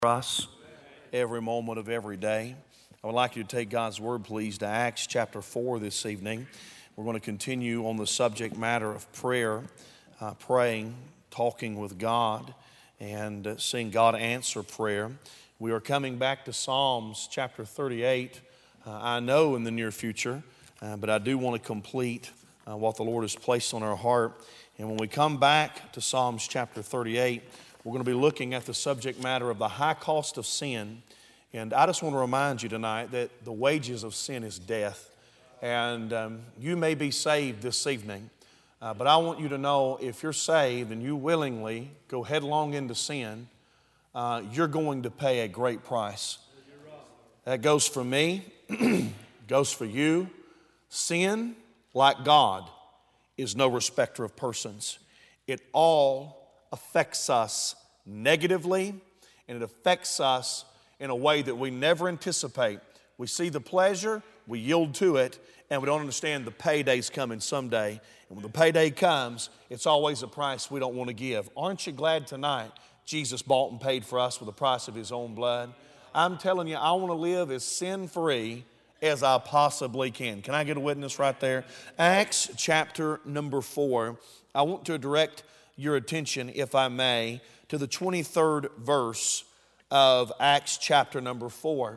for us every moment of every day. I would like you to take God's word, please, to Acts chapter 4 this evening. We're going to continue on the subject matter of prayer, praying, talking with God, and seeing God answer prayer. We are coming back to Psalms chapter 38, I know in the near future, but I do want to complete what the Lord has placed on our heart. And when we come back to Psalms chapter 38, we're going to be looking at the subject matter of the high cost of sin. And I just want to remind you tonight that the wages of sin is death. And you may be saved this evening, but I want you to know if you're saved and you willingly go headlong into sin, you're going to pay a great price. That goes for me, goes for you. Sin, like God, is no respecter of persons. It all affects us negatively, and it affects us in a way that we never anticipate. We see the pleasure, we yield to it, and we don't understand the payday's coming someday. And when the payday comes, it's always a price we don't want to give. Aren't you glad tonight Jesus bought and paid for us with the price of His own blood? I'm telling you, I want to live as sin-free as I possibly can. Can I get a witness right there? Acts chapter number 4. I want to direct your attention, if I may, to the 23rd verse of Acts chapter number 4.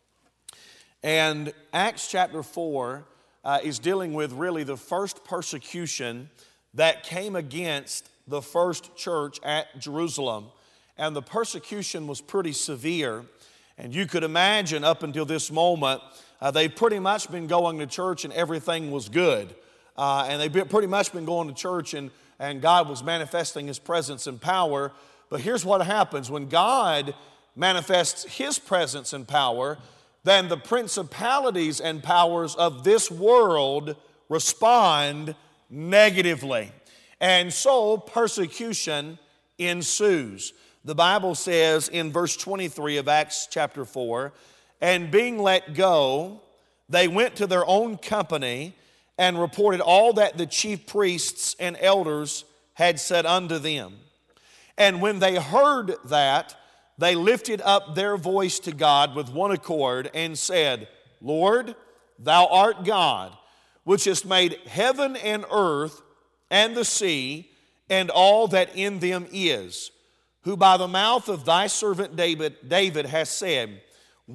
And Acts chapter 4 is dealing with really the first persecution that came against the first church at Jerusalem. And the persecution was pretty severe. And you could imagine up until this moment, they've pretty much been going to church and everything was good. And they've pretty much been going to church and God was manifesting His presence and power. But here's what happens. When God manifests His presence and power, then the principalities and powers of this world respond negatively. And so persecution ensues. The Bible says in verse 23 of Acts chapter 4, "And being let go, they went to their own company and reported all that the chief priests and elders had said unto them. And when they heard that, they lifted up their voice to God with one accord and said, Lord, Thou art God, which hast made heaven and earth and the sea and all that in them is, who by the mouth of Thy servant David has said,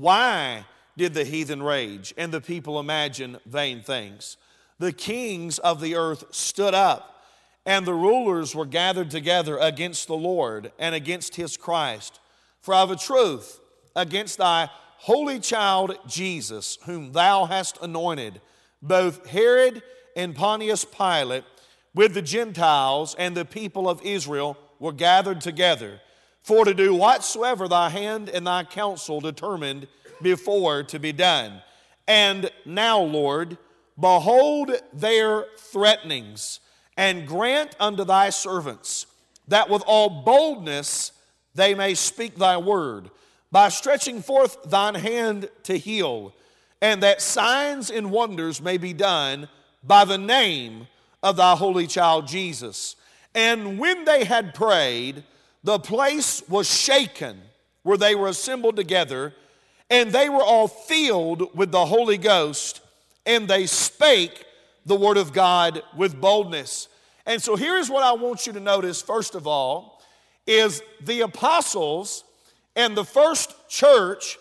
Why did the heathen rage and the people imagine vain things? The kings of the earth stood up, and the rulers were gathered together against the Lord and against His Christ. For of a truth, against Thy holy child Jesus, whom Thou hast anointed, both Herod and Pontius Pilate, with the Gentiles and the people of Israel, were gathered together, for to do whatsoever Thy hand and Thy counsel determined before to be done. And now, Lord, behold their threatenings, and grant unto Thy servants that with all boldness they may speak Thy word, by stretching forth Thine hand to heal, and that signs and wonders may be done by the name of Thy holy child Jesus. And when they had prayed, the place was shaken where they were assembled together, and they were all filled with the Holy Ghost, and they spake the word of God with boldness. And so here's what I want you to notice, first of all, is the apostles and the first church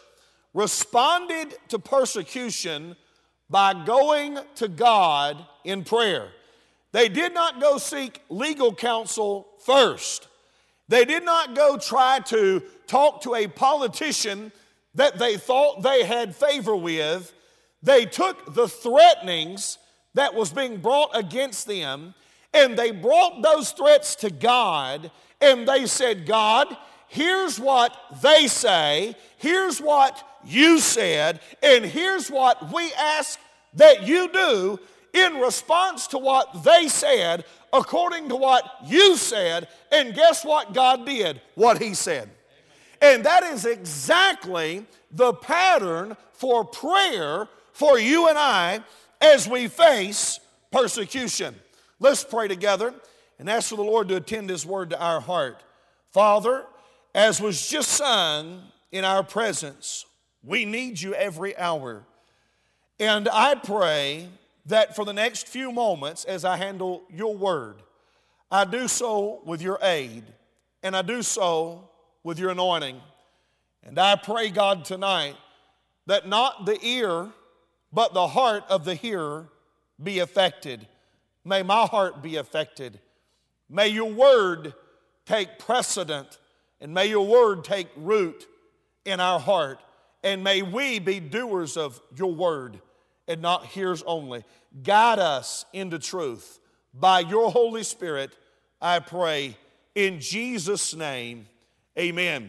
responded to persecution by going to God in prayer. They did not go seek legal counsel first. They did not go try to talk to a politician that they thought they had favor with. They took the threatenings that was being brought against them, and they brought those threats to God, and they said, God, here's what they say, here's what you said, and here's what we ask that you do in response to what they said, according to what you said. And guess what God did? What He said. And that is exactly the pattern for prayer for you and I as we face persecution. Let's pray together and ask for the Lord to attend His word to our heart. Father, as was just sung in our presence. We need you every hour. And I pray that for the next few moments as I handle your word, I do so with your aid, and I do so with your anointing. And I pray, God, tonight that not the ear, but the heart of the hearer be affected. May my heart be affected. May your word take precedent, and may your word take root in our heart. And may we be doers of your word and not hearers only. Guide us into truth. By your Holy Spirit, I pray in Jesus' name, amen.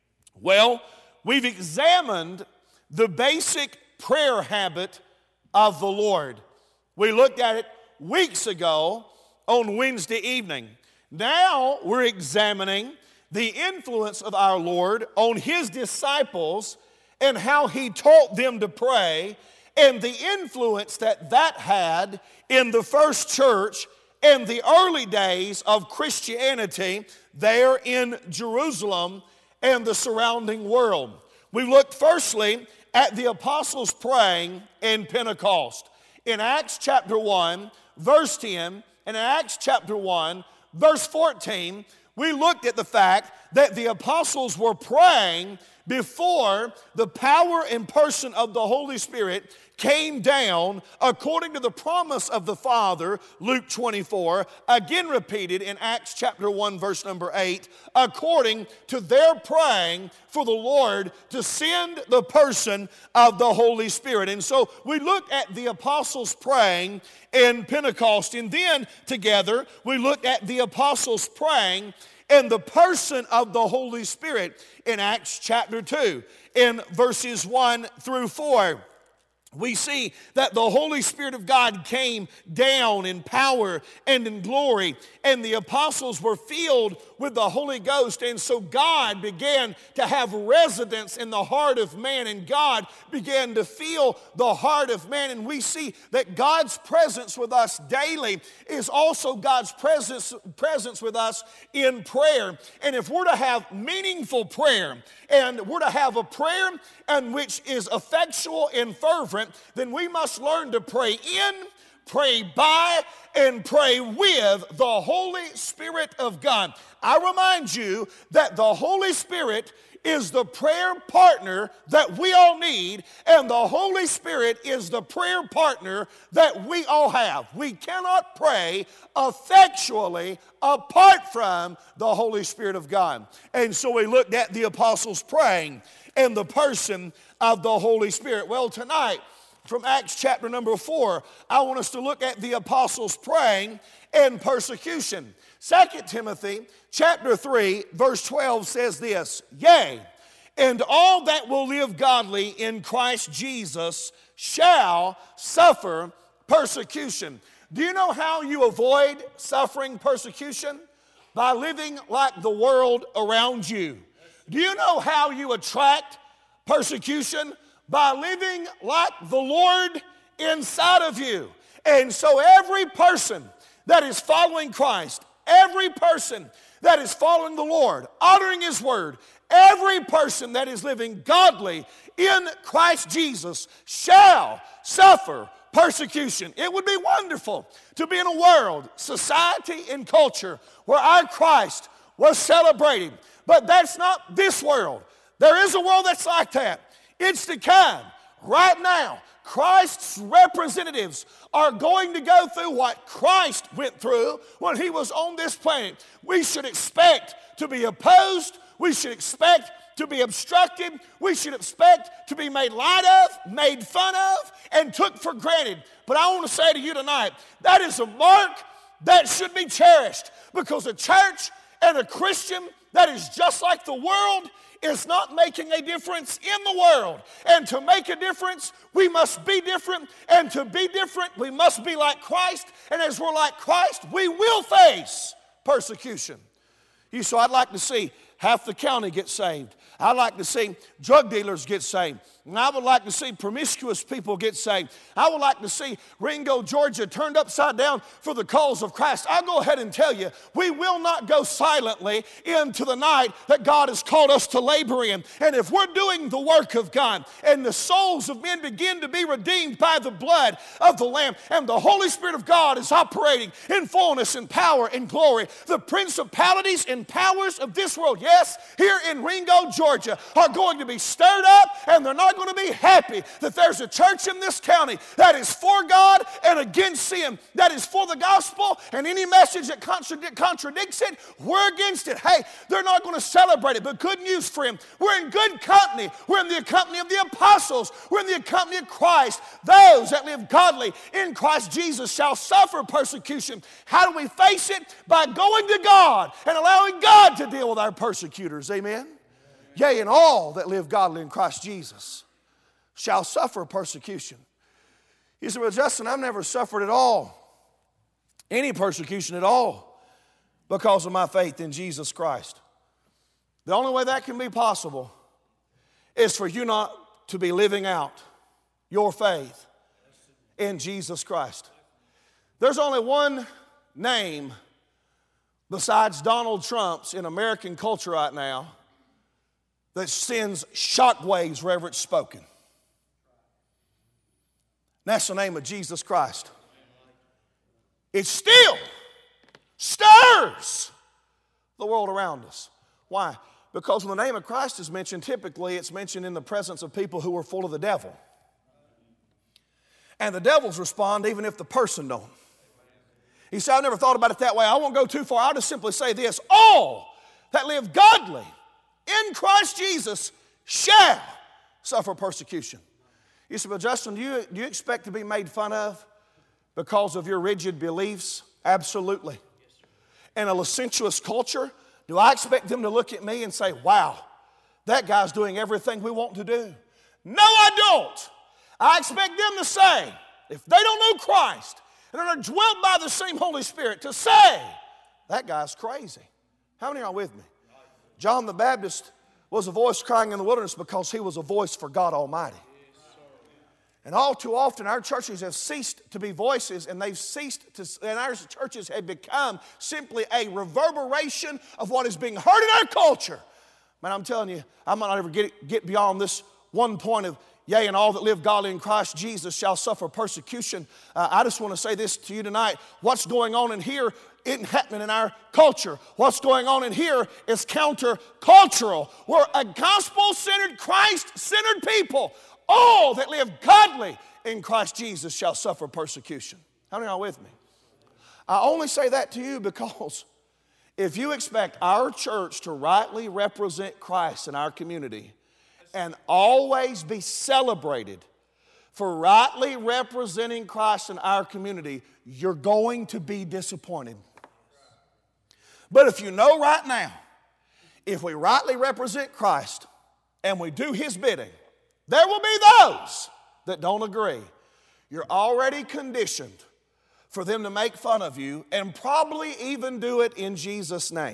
Well, we've examined the basic prayer habit of the Lord. We looked at it weeks ago on Wednesday evening. Now we're examining the influence of our Lord on His disciples and how He taught them to pray, and the influence that had in the first church in the early days of Christianity there in Jerusalem and the surrounding world. We looked firstly at the apostles praying in Pentecost. In Acts chapter 1, verse 10, and in Acts chapter 1, verse 14, we looked at the fact that the apostles were praying before the power and person of the Holy Spirit came down according to the promise of the Father, Luke 24, again repeated in Acts chapter 1, verse number 8, according to their praying for the Lord to send the person of the Holy Spirit. And so we looked at the apostles praying in Pentecost, and then together we looked at the apostles praying in the person of the Holy Spirit in Acts chapter 2, in verses 1 through 4. We see that the Holy Spirit of God came down in power and in glory, and the apostles were filled with the Holy Ghost, and so God began to have residence in the heart of man, and God began to fill the heart of man. And we see that God's presence with us daily is also God's presence with us in prayer. And if we're to have meaningful prayer, and we're to have a prayer and which is effectual and fervent, then we must learn to pray in, pray by, and pray with the Holy Spirit of God. I remind you that the Holy Spirit is the prayer partner that we all need, and the Holy Spirit is the prayer partner that we all have. We cannot pray effectually apart from the Holy Spirit of God. And so we looked at the apostles praying and the person of the Holy Spirit. Well, tonight, from Acts chapter number 4, I want us to look at the apostles praying and persecution. 2 Timothy chapter 3, verse 12 says this, "Yea, and all that will live godly in Christ Jesus shall suffer persecution." Do you know how you avoid suffering persecution? By living like the world around you. Do you know how you attract persecution? By living like the Lord inside of you. And so every person that is following Christ, every person that is following the Lord, honoring His word, every person that is living godly in Christ Jesus shall suffer persecution. It would be wonderful to be in a world, society, and culture where our Christ was celebrated. But that's not this world. There is a world that's like that. It's to come. Right now, Christ's representatives are going to go through what Christ went through when He was on this planet. We should expect to be opposed. We should expect to be obstructed. We should expect to be made light of, made fun of, and took for granted. But I want to say to you tonight, that is a mark that should be cherished, because a church and a Christian that is just like the world is not making a difference in the world. And to make a difference, we must be different. And to be different, we must be like Christ. And as we're like Christ, we will face persecution. So I'd like to see half the county get saved. I'd like to see drug dealers get saved. And I would like to see promiscuous people get saved. I would like to see Ringo, Georgia turned upside down for the cause of Christ. I'll go ahead and tell you, we will not go silently into the night that God has called us to labor in. And if we're doing the work of God and the souls of men begin to be redeemed by the blood of the Lamb and the Holy Spirit of God is operating in fullness and power and glory, the principalities and powers of this world, yes, here in Ringo, Georgia, are going to be stirred up, and they're not going to be happy that there's a church in this county that is for God and against sin, that is for the gospel, and any message that contradicts it, we're against it. Hey, they're not going to celebrate it, but good news, friend, we're in good company. We're in the company of the apostles. We're in the company of Christ. Those that live godly in Christ Jesus shall suffer persecution. How do we face it? By going to God and allowing God to deal with our persecutors. Amen? Yea, and all that live godly in Christ Jesus shall suffer persecution. You say, well, Justin, I've never suffered at all, any persecution at all, because of my faith in Jesus Christ. The only way that can be possible is for you not to be living out your faith in Jesus Christ. There's only one name besides Donald Trump's in American culture right now that sends shockwaves wherever it's spoken. That's the name of Jesus Christ. It still stirs the world around us. Why? Because when the name of Christ is mentioned, typically it's mentioned in the presence of people who are full of the devil. And the devils respond even if the person don't. He said, I've never thought about it that way. I won't go too far. I'll just simply say this. All that live godly in Christ Jesus shall suffer persecution. You say, well, Justin, do you expect to be made fun of because of your rigid beliefs? Absolutely. In a licentious culture, do I expect them to look at me and say, wow, that guy's doing everything we want to do? No, I don't. I expect them to say, if they don't know Christ and are dwelt by the same Holy Spirit, to say, that guy's crazy. How many are with me? John the Baptist was a voice crying in the wilderness because he was a voice for God Almighty. And all too often our churches have ceased to be voices, and they've ceased to, and our churches have become simply a reverberation of what is being heard in our culture. Man, I'm telling you, I might not ever get beyond this one point of, yea, and all that live godly in Christ Jesus shall suffer persecution. I just want to say this to you tonight. What's going on in here isn't happening in our culture. What's going on in here is counter-cultural. We're a gospel-centered, Christ-centered people. All that live godly in Christ Jesus shall suffer persecution. How many are with me? I only say that to you because if you expect our church to rightly represent Christ in our community and always be celebrated for rightly representing Christ in our community, you're going to be disappointed. But if you know right now, if we rightly represent Christ and we do His bidding, there will be those that don't agree. You're already conditioned for them to make fun of you and probably even do it in Jesus' name.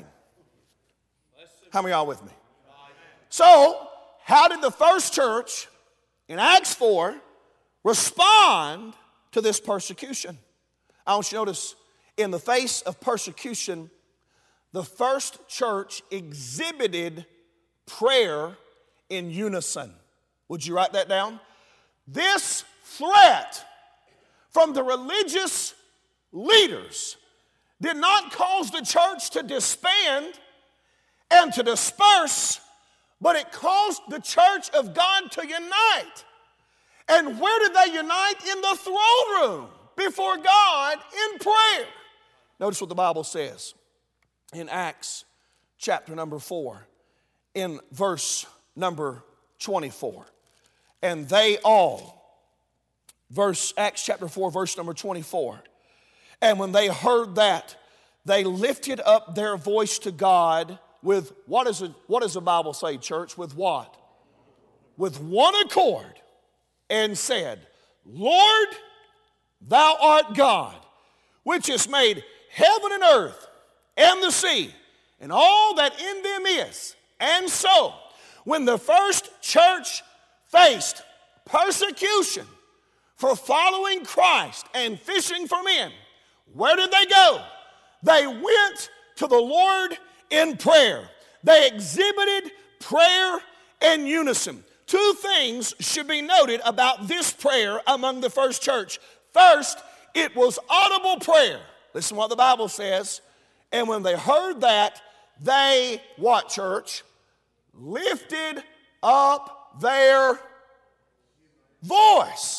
How many of y'all with me? So, how did the first church in Acts 4 respond to this persecution? I want you to notice, in the face of persecution, the first church exhibited prayer in unison. Would you write that down? This threat from the religious leaders did not cause the church to disband and to disperse, but it caused the church of God to unite. And where did they unite? In the throne room before God in prayer. Notice what the Bible says in Acts chapter number 4, in verse number 24. And they all, Acts chapter 4, verse number 24. And when they heard that, they lifted up their voice to God with, what does the Bible say, church? With what? With one accord, and said, Lord, thou art God, which hast made heaven and earth and the sea and all that in them is. And so, when the first church faced persecution for following Christ and fishing for men, where did they go? They went to the Lord in prayer. They exhibited prayer in unison. Two things should be noted about this prayer among the first church. First, it was audible prayer. Listen to what the Bible says. And when they heard that, they, what, church? Lifted up their voice.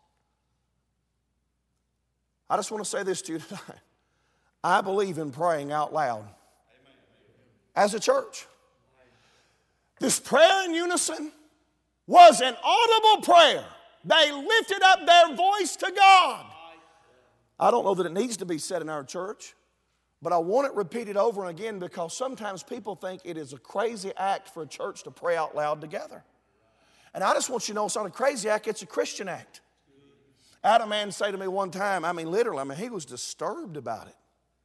I just want to say this to you tonight. I believe in praying out loud as a church. This prayer in unison was an audible prayer. They lifted up their voice to God. I don't know that it needs to be said in our church, but I want it repeated over and again because sometimes people think it is a crazy act for a church to pray out loud together. And I just want you to know it's not a crazy act, it's a Christian act. I had a man say to me one time, literally, he was disturbed about it.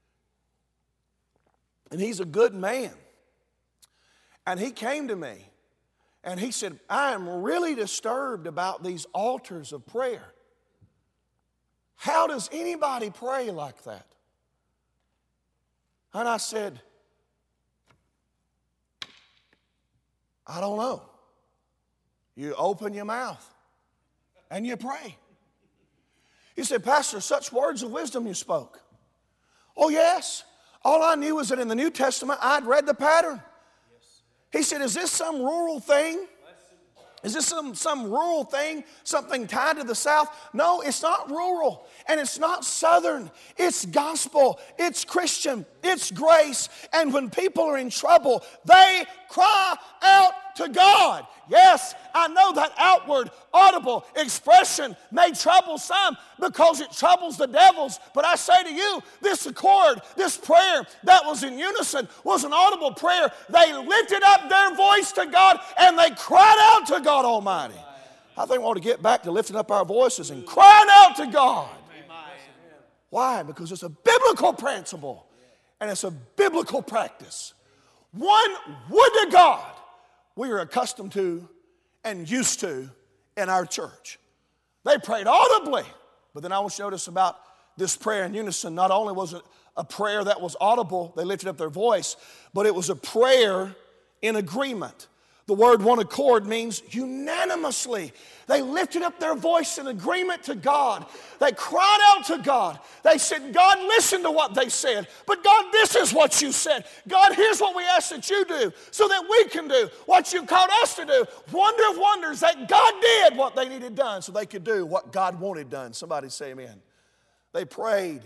And he's a good man. And he came to me and he said, I am really disturbed about these altars of prayer. How does anybody pray like that? And I said, I don't know. You open your mouth and you pray. He said, Pastor, such words of wisdom you spoke. Oh, yes. All I knew was that in the New Testament, I'd read the pattern. He said, is this some rural thing? Is this some rural thing, something tied to the South? No, it's not rural, and it's not Southern. It's gospel, it's Christian, it's grace. And when people are in trouble, they cry out to God. Yes, I know that outward, audible expression may trouble some because it troubles the devils. But I say to you, this accord, this prayer that was in unison was an audible prayer. They lifted up their voice to God and they cried out to God Almighty. I think we ought to get back to lifting up our voices and crying out to God. Why? Because it's a biblical principle and it's a biblical practice. One would to God we are accustomed to and used to in our church. They prayed audibly. But then I want you to notice about this prayer in unison. Not only was it a prayer that was audible, they lifted up their voice, but it was a prayer in agreement. The word one accord means unanimously. They lifted up their voice in agreement to God. They cried out to God. They said, God, listen to what they said. But God, this is what you said. God, here's what we ask that you do so that we can do what you called us to do. Wonder of wonders that God did what they needed done so they could do what God wanted done. Somebody say amen. They prayed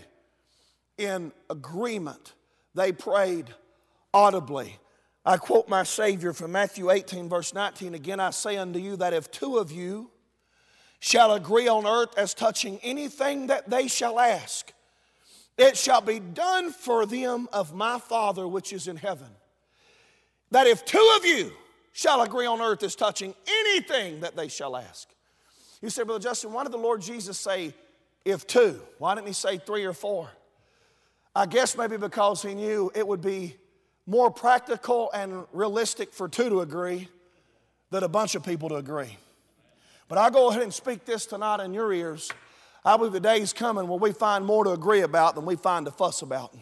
in agreement. They prayed audibly. I quote my Savior from Matthew 18, verse 19. Again, I say unto you that if two of you shall agree on earth as touching anything that they shall ask, it shall be done for them of my Father which is in heaven. That if two of you shall agree on earth as touching anything that they shall ask. You say, Brother Justin, why did the Lord Jesus say if two? Why didn't he say 3 or 4? I guess maybe because he knew it would be more practical and realistic for 2 to agree than a bunch of people to agree. But I'll go ahead and speak this tonight in your ears. I believe the day's coming when we find more to agree about than we find to fuss about.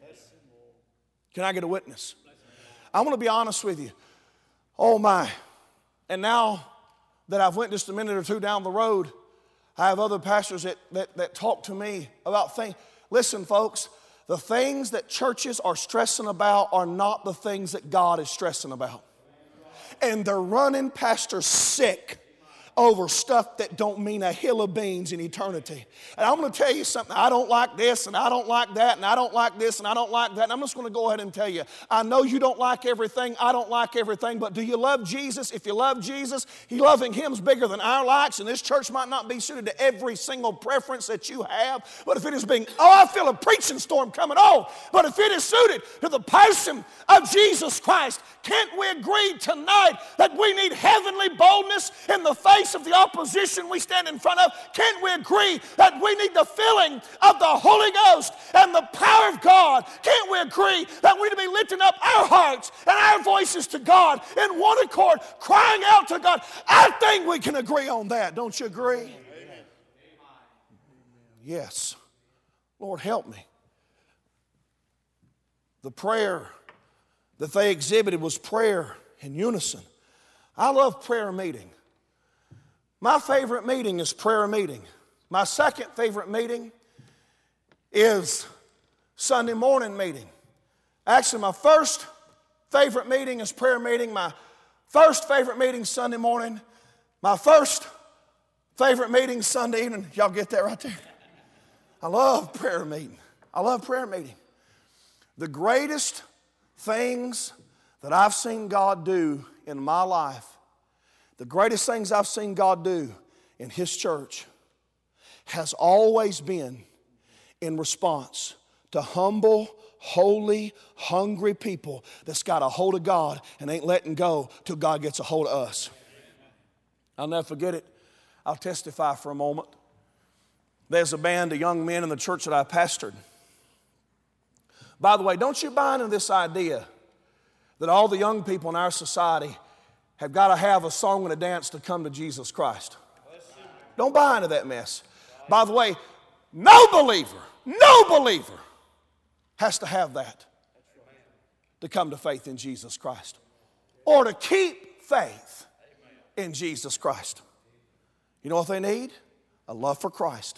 Can I get a witness? I want to be honest with you. Oh my. And now that I've went just a minute or two down the road, I have other pastors that talk to me about things. Listen, folks. The things that churches are stressing about are not the things that God is stressing about. And they're running pastors sick over stuff that don't mean a hill of beans in eternity. And I'm going to tell you something. I don't like this, and I don't like that, and I don't like this, and I don't like that. And I'm just going to go ahead and tell you, I know you don't like everything. I don't like everything. But do you love Jesus? If you love Jesus, loving Him is bigger than our likes. And this church might not be suited to every single preference that you have. But if it is being, I feel a preaching storm coming on. But if it is suited to the person of Jesus Christ, can't we agree tonight that we need heavenly boldness in the face of the opposition we stand in front of, can't we agree that we need the filling of the Holy Ghost and the power of God? Can't we agree that we need to be lifting up our hearts and our voices to God in one accord, crying out to God? I think we can agree on that. Don't you agree? Amen. Yes. Lord, help me. The prayer that they exhibited was prayer in unison. I love prayer meeting. My favorite meeting is prayer meeting. My second favorite meeting is Sunday morning meeting. Actually, my first favorite meeting is prayer meeting. My first favorite meeting is Sunday morning. My first favorite meeting is Sunday evening. Y'all get that right there? I love prayer meeting. I love prayer meeting. The greatest things that I've seen God do in my life, the greatest things I've seen God do in His church has always been in response to humble, holy, hungry people that's got a hold of God and ain't letting go till God gets a hold of us. I'll never forget it. I'll testify for a moment. There's a band of young men in the church that I pastored. By the way, don't you buy into this idea that all the young people in our society have got to have a song and a dance to come to Jesus Christ. Don't buy into that mess. By the way, no believer has to have that to come to faith in Jesus Christ or to keep faith in Jesus Christ. You know what they need? A love for Christ.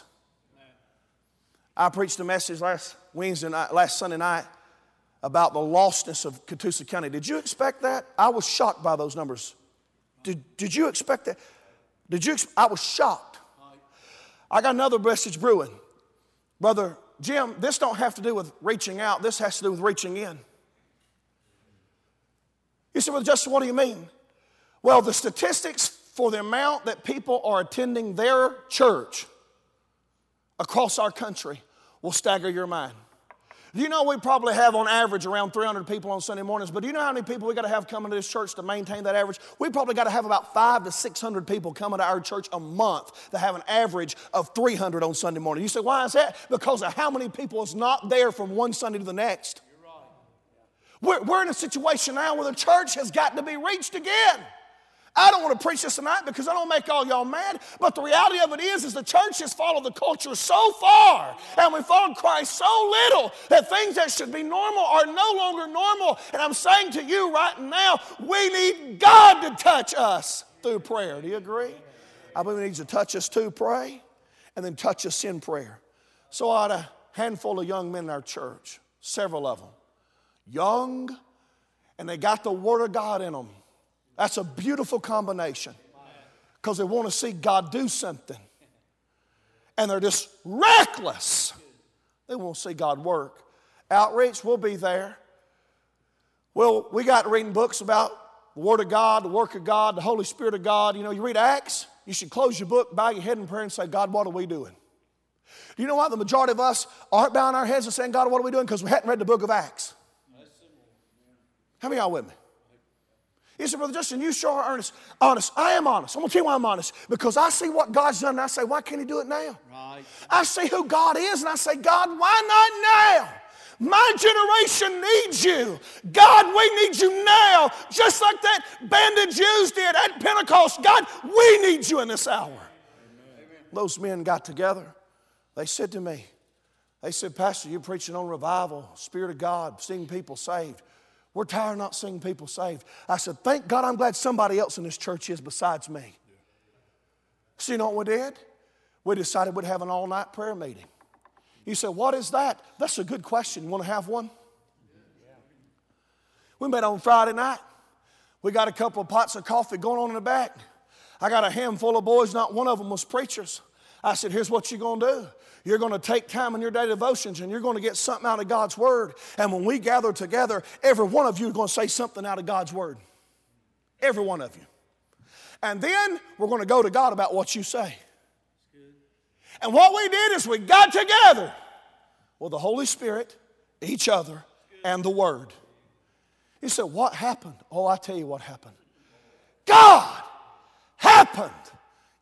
I preached a message last Sunday night about the lostness of Catoosa County. Did you expect that? I was shocked by those numbers. Did you expect that? I was shocked. I got another message brewing. Brother Jim, this don't have to do with reaching out. This has to do with reaching in. You said, well, Justin, what do you mean? Well, the statistics for the amount that people are attending their church across our country will stagger your mind. Do you know we probably have on average around 300 people on Sunday mornings, but do you know how many people we got to have coming to this church to maintain that average? We probably got to have about 500 to 600 people coming to our church a month to have an average of 300 on Sunday morning. You say, why is that? Because of how many people is not there from one Sunday to the next. We're in a situation now where the church has got to be reached again. I don't want to preach this tonight because I don't make all y'all mad, but the reality of it is the church has followed the culture so far and we followed Christ so little that things that should be normal are no longer normal. And I'm saying to you right now, we need God to touch us through prayer. Do you agree? I believe He needs to touch us to pray and then touch us in prayer. So I had a handful of young men in our church, several of them, young, and they got the Word of God in them. That's a beautiful combination because they want to see God do something. And they're just reckless. They want to see God work. Outreach, we'll be there. Well, we got reading books about the Word of God, the work of God, the Holy Spirit of God. You know, you read Acts, you should close your book, bow your head in prayer and say, God, what are we doing? Do you know what? The majority of us aren't bowing our heads and saying, God, what are we doing? Because we hadn't read the book of Acts. How many of y'all with me? You say, Brother Justin, you sure are honest. I am honest. I'm going to tell you why I'm honest. Because I see what God's done and I say, why can't He do it now? Right. I see who God is and I say, God, why not now? My generation needs you. God, we need you now. Just like that band of Jews did at Pentecost. God, we need you in this hour. Amen. Those men got together. They said to me, they said, Pastor, you're preaching on revival, Spirit of God, seeing people saved. We're tired of not seeing people saved. I said, thank God I'm glad somebody else in this church is besides me. So you know what we did? We decided we'd have an all-night prayer meeting. You say, what is that? That's a good question. You want to have one? We met on Friday night. We got a couple of pots of coffee going on in the back. I got a handful of boys, not one of them was preachers. I said, here's what you're going to do. You're going to take time in your daily devotions and you're going to get something out of God's Word. And when we gather together, every one of you is going to say something out of God's Word. Every one of you. And then we're going to go to God about what you say. And what we did is we got together with the Holy Spirit, each other, and the Word. He said, what happened? Oh, I tell you what happened. God happened.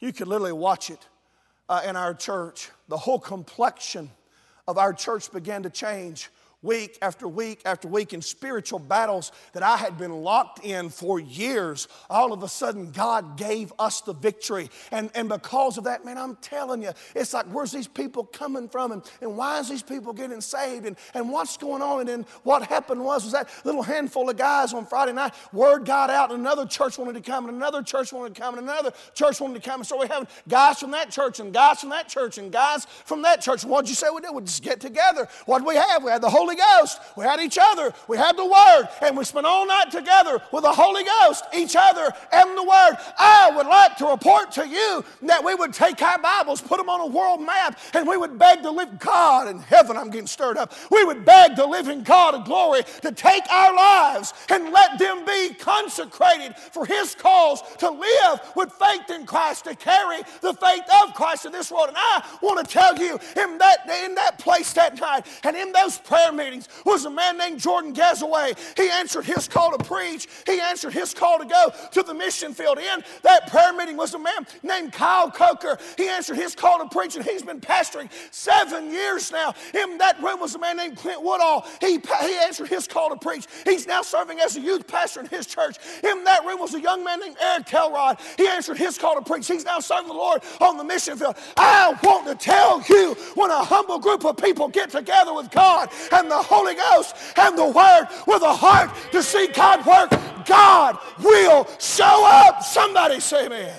You could literally watch it in our church. The whole complexion of our church began to change week after week after week in spiritual battles that I had been locked in for years. All of a sudden, God gave us the victory. And because of that, man, I'm telling you, it's like, where's these people coming from? And why is these people getting saved? And what's going on? And then what happened was that little handful of guys on Friday night, word got out, and another church wanted to come, and another church wanted to come, and another church wanted to come. And so we have guys from that church, and guys from that church, and guys from that church. And what'd you say we did? We just get together. What did we have? We had the Holy Ghost. We had each other. We had the Word. And we spent all night together with the Holy Ghost, each other, and the Word. I would like to report to you that we would take our Bibles, put them on a world map, and we would beg the living God in heaven. I'm getting stirred up. We would beg the living God of glory to take our lives and let them be consecrated for His cause, to live with faith in Christ, to carry the faith of Christ in this world. And I want to tell you, in that place that night and in those prayer meetings, was a man named Jordan Gazaway. He answered his call to preach. He answered his call to go to the mission field. In that prayer meeting was a man named Kyle Coker. He answered his call to preach, and he's been pastoring 7 years now. In that room was a man named Clint Woodall. He answered his call to preach. He's now serving as a youth pastor in his church. In that room was a young man named Eric Telrod. He answered his call to preach. He's now serving the Lord on the mission field. I want to tell you, when a humble group of people get together with God and the Holy Ghost and the Word with a heart to see God work, God will show up. Somebody say amen.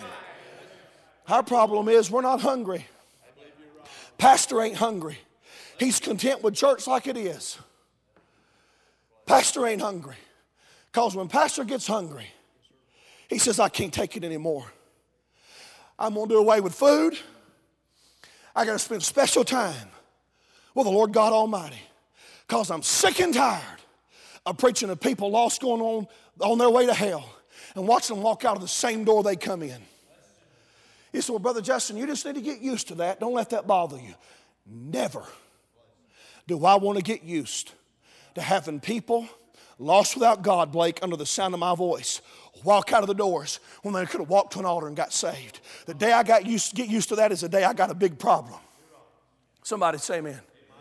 Our problem is we're not hungry. Pastor ain't hungry. He's content with church like it is. Pastor ain't hungry. Because when pastor gets hungry, he says, I can't take it anymore. I'm going to do away with food. I got to spend special time with the Lord God Almighty. Because I'm sick and tired of preaching to people lost going on their way to hell and watching them walk out of the same door they come in. You say, well, Brother Justin, you just need to get used to that. Don't let that bother you. Never do I want to get used to having people lost without God, Blake, under the sound of my voice, walk out of the doors when they could have walked to an altar and got saved. The day I get used to that is the day I got a big problem. Somebody say amen.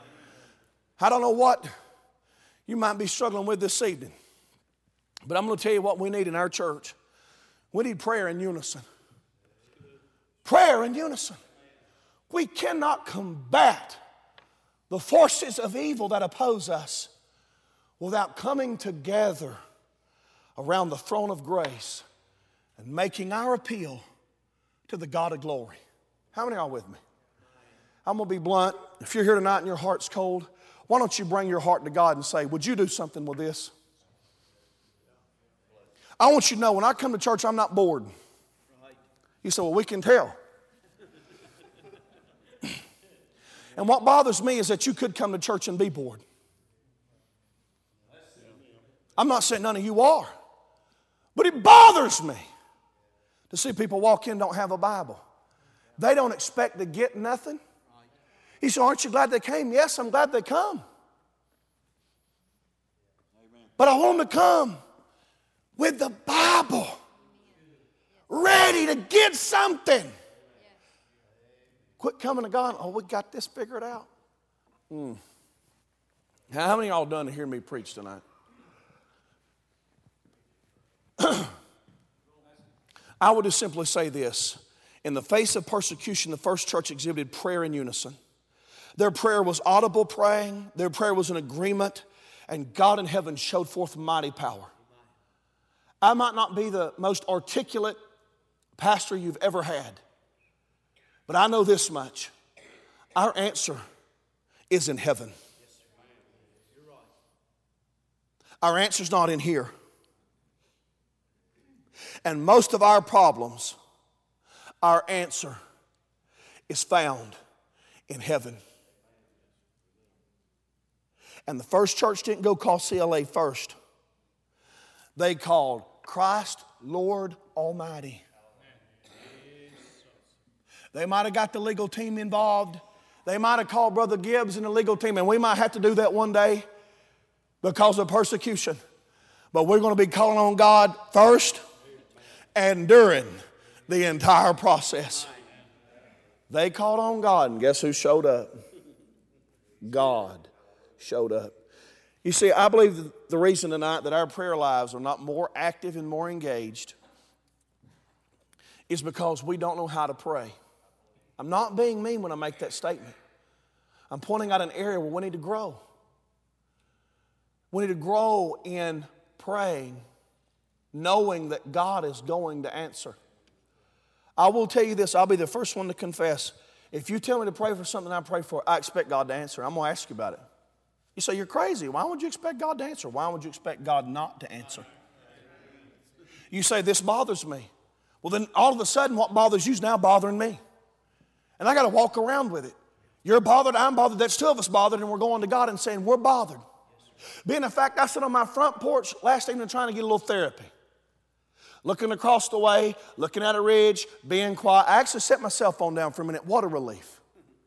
I don't know what you might be struggling with this evening, but I'm going to tell you what we need in our church. We need prayer in unison. Prayer in unison. We cannot combat the forces of evil that oppose us without coming together around the throne of grace and making our appeal to the God of glory. How many are with me? I'm going to be blunt. If you're here tonight and your heart's cold, why don't you bring your heart to God and say, would you do something with this? I want you to know, when I come to church, I'm not bored. You say, well, we can tell. And what bothers me is that you could come to church and be bored. I'm not saying none of you are. But it bothers me to see people walk in and don't have a Bible. They don't expect to get nothing. He said, aren't you glad they came? Yes, I'm glad they come. But I want them to come with the Bible, ready to get something. Quit coming to God. Oh, we got this figured out. How many of y'all done to hear me preach tonight? I would just simply say this. In the face of persecution, the first church exhibited prayer in unison. Their prayer was audible praying. Their prayer was an agreement. And God in heaven showed forth mighty power. I might not be the most articulate pastor you've ever had, but I know this much. Our answer is in heaven. Our answer's not in here. And most of our problems, our answer is found in heaven. And the first church didn't go call CLA first. They called Christ Lord Almighty. They might have got the legal team involved. They might have called Brother Gibbs and the legal team, and we might have to do that one day because of persecution. But we're going to be calling on God first and during the entire process. They called on God, and guess who showed up? God showed up. You see, I believe the reason tonight that our prayer lives are not more active and more engaged is because we don't know how to pray. I'm not being mean when I make that statement. I'm pointing out an area where we need to grow. We need to grow in praying, knowing that God is going to answer. I will tell you this, I'll be the first one to confess. If you tell me to pray for something I pray for, I expect God to answer. I'm going to ask you about it. You say, you're crazy. Why would you expect God to answer? Why would you expect God not to answer? You say, this bothers me. Well, then all of a sudden, what bothers you is now bothering me. And I got to walk around with it. You're bothered, I'm bothered, that's two of us bothered, and we're going to God and saying, we're bothered. Being a fact, I sit on my front porch last evening trying to get a little therapy. Looking across the way, looking at a ridge, being quiet. I actually set my cell phone down for a minute. What a relief.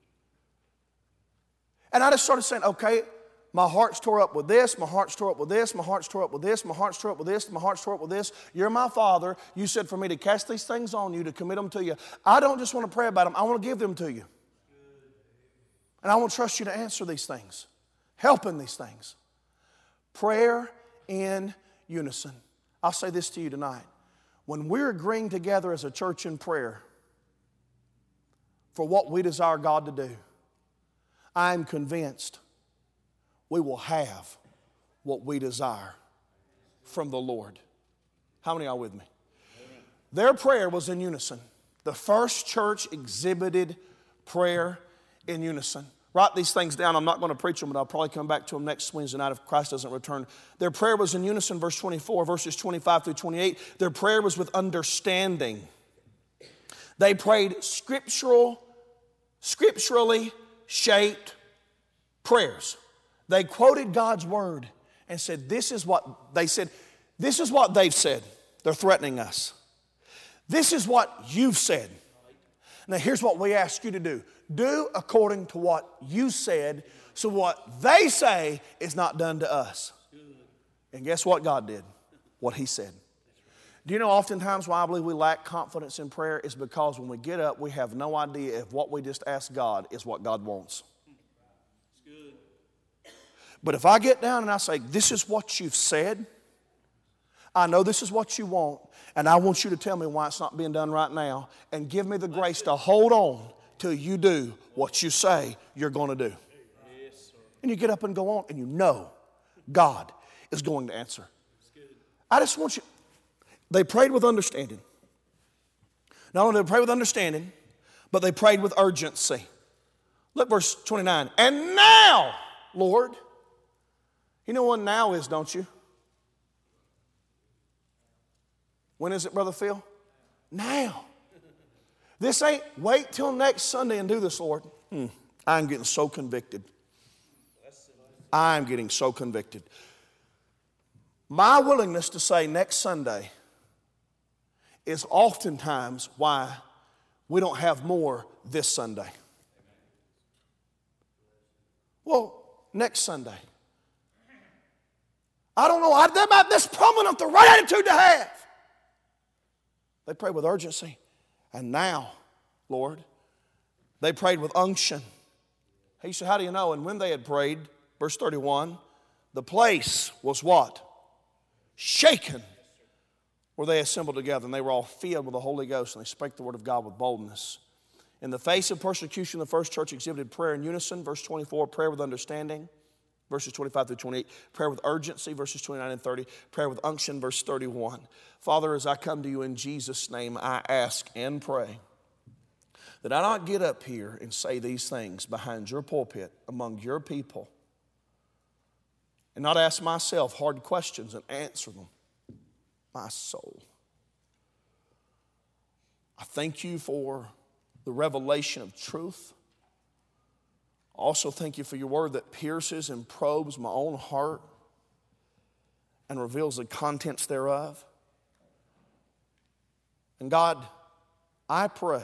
And I just started saying, okay, my heart's tore up with this, my heart's tore up with this, my heart's tore up with this, my heart's tore up with this, my heart's tore up with this. You're my Father. You said for me to cast these things on you, to commit them to you. I don't just want to pray about them. I want to give them to you. And I want to trust you to answer these things. Help in these things. Prayer in unison. I'll say this to you tonight. When we're agreeing together as a church in prayer for what we desire God to do, I'm convinced we will have what we desire from the Lord. How many are with me? Amen. Their prayer was in unison. The first church exhibited prayer in unison. Write these things down. I'm not going to preach them, but I'll probably come back to them next Wednesday night if Christ doesn't return. Their prayer was in unison, verse 24, verses 25 through 28. Their prayer was with understanding. They prayed scripturally shaped prayers. They quoted God's word and said, this is what they've said. They're threatening us. This is what you've said. Now here's what we ask you to do. Do according to what you said, so what they say is not done to us. And guess what God did? What He said. Do you know oftentimes why I believe we lack confidence in prayer is because when we get up, we have no idea if what we just asked God is what God wants. But if I get down and I say, this is what you've said, I know this is what you want, and I want you to tell me why it's not being done right now, and give me the grace to hold on till you do what you say you're going to do. And you get up and go on, and you know God is going to answer. I just want you, they prayed with understanding. Not only did they pray with understanding, but they prayed with urgency. Look, verse 29. And now, Lord, you know what now is, don't you? When is it, Brother Phil? Now. This ain't wait till next Sunday and do this, Lord. I'm getting so convicted. I'm getting so convicted. My willingness to say next Sunday is oftentimes why we don't have more this Sunday. Well, next Sunday. I don't know. That's probably not the right attitude to have. They prayed with urgency. And now, Lord, they prayed with unction. He said, how do you know? And when they had prayed, verse 31, the place was what? Shaken, where they assembled together. And they were all filled with the Holy Ghost, and they spake the word of God with boldness. In the face of persecution, the first church exhibited prayer in unison. Verse 24, prayer with understanding. Verses 25 through 28, prayer with urgency, verses 29 and 30, prayer with unction, verse 31. Father, as I come to you in Jesus' name, I ask and pray that I not get up here and say these things behind your pulpit among your people and not ask myself hard questions and answer them. My soul. I thank you for the revelation of truth. Also, thank you for your word that pierces and probes my own heart and reveals the contents thereof. And God, I pray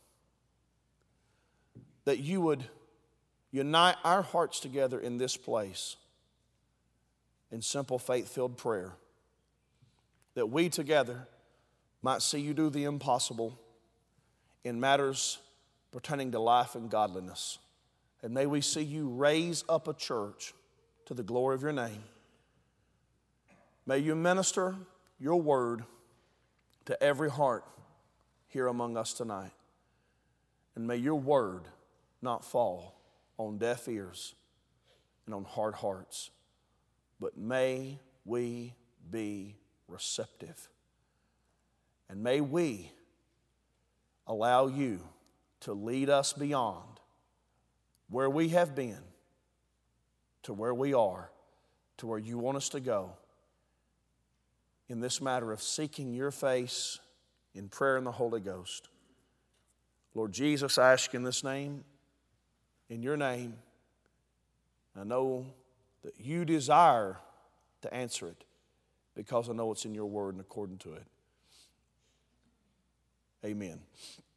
that you would unite our hearts together in this place in simple faith-filled prayer, that we together might see you do the impossible in matters pertaining to life and godliness. And may we see you raise up a church to the glory of your name. May you minister your word to every heart here among us tonight. And may your word not fall on deaf ears and on hard hearts, but may we be receptive. And may we allow you to lead us beyond where we have been to where we are, to where you want us to go in this matter of seeking your face in prayer in the Holy Ghost. Lord Jesus, I ask in this name, in your name, I know that you desire to answer it because I know it's in your word and according to it. Amen.